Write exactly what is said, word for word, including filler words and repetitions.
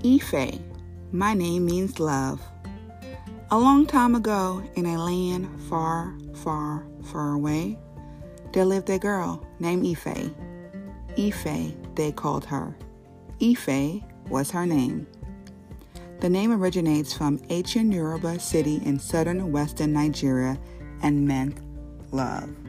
Ife. My name means love. A long time ago, in a land far, far, far away, there lived a girl named Ife. Ife, they called her. Ife was her name. The name originates from ancient Yoruba city in southern western Nigeria and meant love.